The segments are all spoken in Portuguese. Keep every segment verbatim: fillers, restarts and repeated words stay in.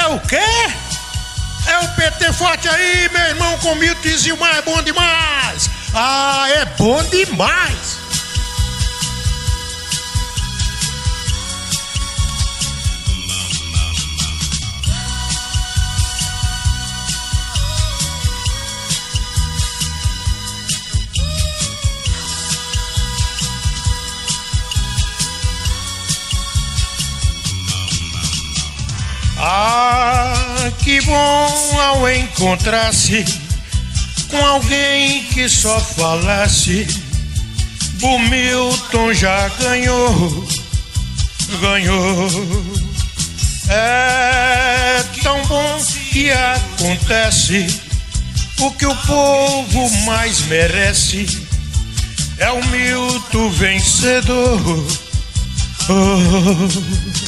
É o quê? É o P T forte aí, meu irmão, com Milton e Zilmar, é bom demais. Ah, é bom demais. Ah, que bom ao encontrar-se com alguém que só falasse. O Milton já ganhou, ganhou. É tão bom que acontece. O que o povo mais merece é o Milton vencedor. Oh.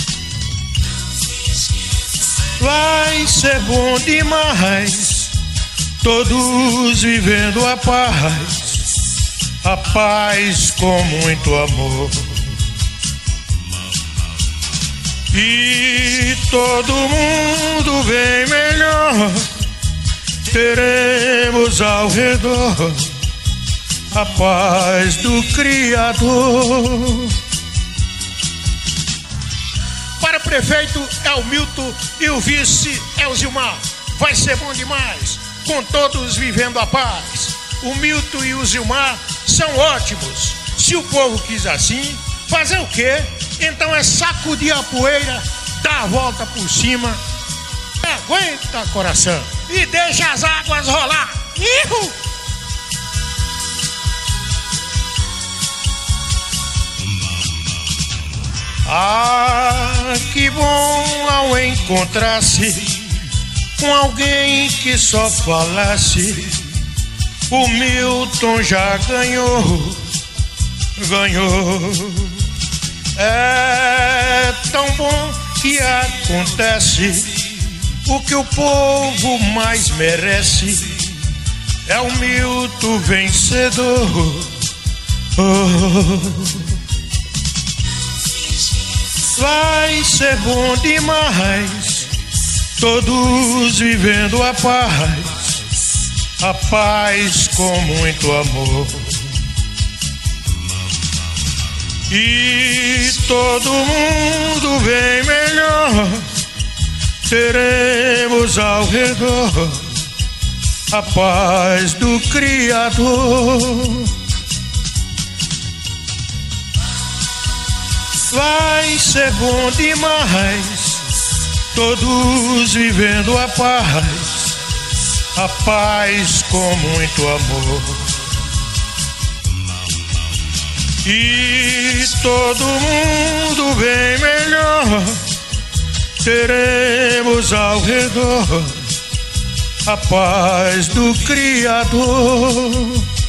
Vai ser bom demais, todos vivendo a paz, a paz com muito amor. E todo mundo bem melhor teremos ao redor, a paz do Criador. Para o prefeito é o Milton e o vice é o Zilmar. Vai ser bom demais, com todos vivendo a paz. O Milton e o Zilmar são ótimos. Se o povo quis assim, fazer o quê? Então é sacudir a poeira, dar a volta por cima. Aguenta, coração, e deixa as águas rolar. Ihu! Ah, que bom ao encontrar-se com alguém que só falasse. O Milton já ganhou, ganhou. É tão bom que acontece. O que o povo mais merece é o Milton vencedor. Oh. Vai ser bom demais, todos vivendo a paz, a paz com muito amor. E todo mundo bem melhor teremos ao redor, a paz do Criador. Vai ser bom demais, todos vivendo a paz, a paz com muito amor. E todo mundo bem melhor teremos ao redor, a paz do Criador.